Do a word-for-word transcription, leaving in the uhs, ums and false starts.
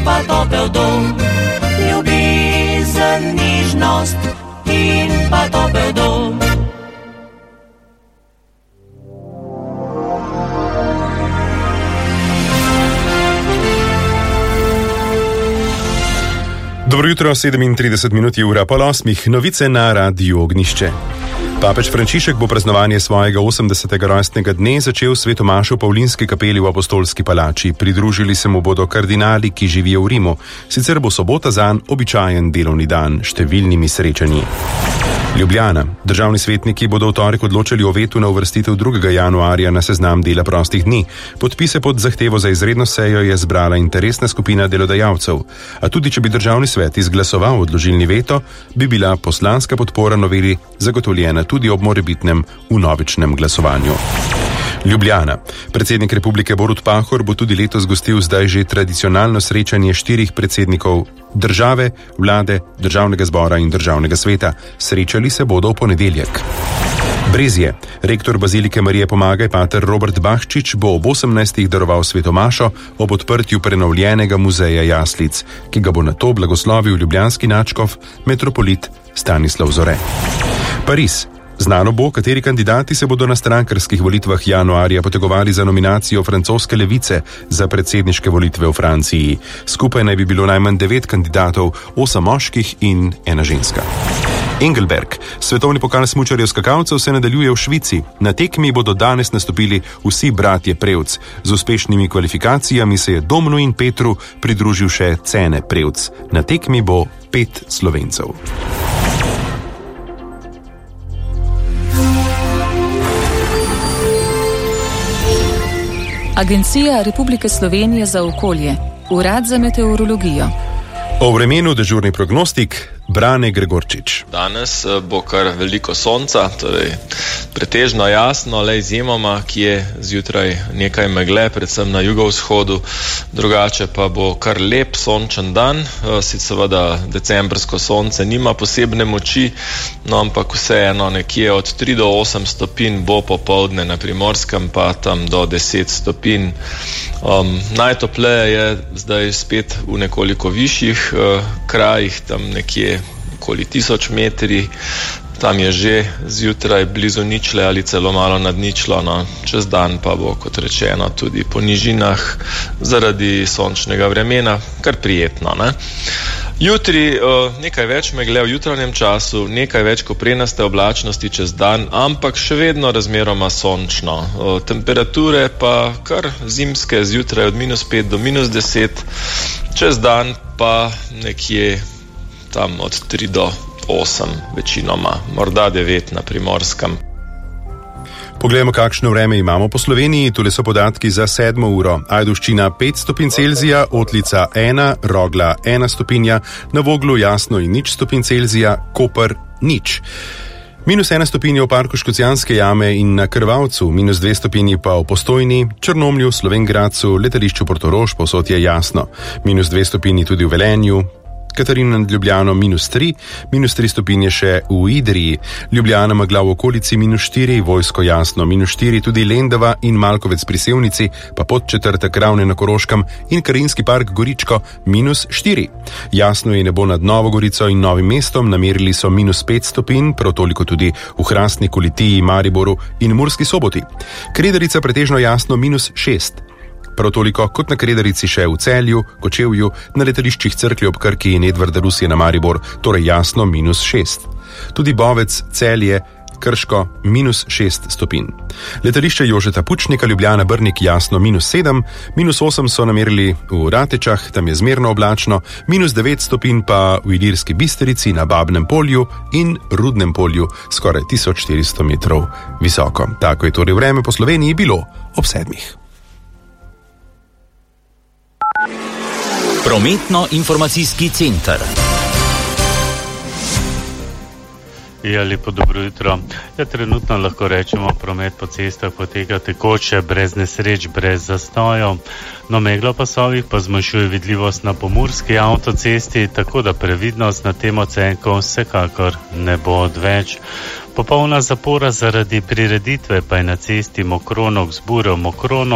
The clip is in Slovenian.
pa topel dom, ljubezen, nižnost in pa topel dom. Dobro jutro, sedemintrideset minut je ura pol osmih, novice na Radiu Ognjišče. Papež Frančišek bo praznovanje svojega osemdesetega rojstnega dne začel s svetomašo v Pavlinski kapeli v Apostolski palači. Pridružili se mu bodo kardinali, ki živijo v Rimu. Sicer bo sobota zanj običajen delovni dan, številnimi srečanji. Ljubljana. Državni svetniki bodo v torek odločili o vetu na uvrstitev drugega januarja na seznam dela prostih dni. Podpise pod zahtevo za izredno sejo je zbrala interesna skupina delodajalcev. A tudi če bi državni svet izglasoval odložilni veto, bi bila poslanska podpora noveli zagotovljena tudi ob morebitnem vnovičnem glasovanju. Ljubljana. Predsednik republike Borut Pahor bo tudi letos gostil zdaj že tradicionalno srečanje štirih predsednikov države, vlade, državnega zbora in državnega sveta. Srečali se bodo v ponedeljek. Brezje. Rektor Bazilike Marije Pomagaj, pater Robert Bahčič, bo ob osemnajstih daroval svetomašo ob odprtju prenovljenega muzeja jaslic, ki ga bo nato blagoslovil ljubljanski nadškof, metropolit Stanislav Zore. Pariz. Znano bo, kateri kandidati se bodo na strankarskih volitvah januarja potegovali za nominacijo francoske levice za predsedniške volitve v Franciji. Skupaj naj bi bilo najmanj devet kandidatov, osem moških in ena ženska. Engelberg. Svetovni pokal smučarjev skakalcev se nadaljuje v Švici. Na tekmi bodo danes nastopili vsi bratje Prevc. Z uspešnimi kvalifikacijami se je Domnu in Petru pridružil še Cene Prevc. Na tekmi bo pet Slovencev. Agencija Republike Slovenije za okolje, Urad za meteorologijo. O vremenu dežurni prognostik Brane Gregorčič. Danes bo kar veliko sonca, torej pretežno jasno, le izjemoma, ki je zjutraj nekaj megle, predvsem na jugovzhodu, drugače pa bo kar lep sončen dan, sicer seveda decembrsko sonce nima posebne moči, no ampak vseeno nekje od tri do osem stopinj bo popoldne na Primorskem, pa tam do deset stopinj. Um, najtopleje je zdaj spet v nekoliko višjih uh, krajih, tam nekje okoli tisoč metri, tam je že zjutraj blizu ničle ali celo malo nad ničlo, no, čez dan pa bo, kot rečeno, tudi po nižinah zaradi sončnega vremena kar prijetno, ne? Jutri uh, nekaj več megle v jutranjem času, nekaj več koprenaste oblačnosti čez dan, ampak še vedno razmeroma sončno. Uh, temperature pa kar zimske, zjutraj od minus pet do minus deset, čez dan pa nekje tam od tri do osem večinoma, morda devet na Primorskem. Poglejmo, kakšno vreme imamo po Sloveniji. Tule so podatki za sedmo uro. Ajdovščina pet stopinj Celzija, Otlica ena, Rogla ena stopinja, na Voglu jasno in nič stopinj Celzija, Koper nič. Minus ena stopinja v parku Škocjanske jame in na Krvavcu, minus dve stopinji pa v Postojni, Črnomlju, Slovenj Gradcu, letališču Portorož, povsod je jasno. Minus dve stopinji tudi v Velenju, Katarina nad Ljubljano minus tri, minus tri stopinje še v Idriji, Ljubljana megla v okolici minus štiri, Vojsko jasno minus štiri, tudi Lendava in Malkovec pri Sevnici, pa Podčetrtek, Ravne na Koroškem in Karinski park Goričko minus štiri. Jasno je nebo nad Novo Gorico in Novim mestom, namerili so minus pet stopinj, prav toliko tudi v Hrastniku, Litiji, Mariboru in Murski Soboti. Kredarica pretežno jasno minus šest. Prav toliko kot na Kredarici še v Celju, Kočevju, na letališčih Cerklje ob Krki in Edvarda Rusije na Maribor, torej jasno minus šest. Tudi Bovec, Celje, Krško minus šest stopinj. Letališče Jožeta Pučnika, Ljubljana Brnik jasno minus sedem, minus osem so namerili v Ratečah, tam je zmerno oblačno, minus devet stopinj pa v Ilirski Bisterici, na Babnem polju in Rudnem polju, skoraj tisoč štiristo metrov visoko. Tako je torej vreme po Sloveniji bilo ob sedmih. Prometno-informacijski center. Ja, lepo dobro jutro. Ja, trenutno lahko rečemo, promet po cestah poteka tekoče, brez nesreč, brez zastojev. No, meglo pasovih pa zmanjšuje vidljivost na pomurski avtocesti, tako da previdnost na tem odseku vsekakor ne bo odveč. Popolna zapora zaradi prireditve pa je na cesti Mokronog z Buro Mokrono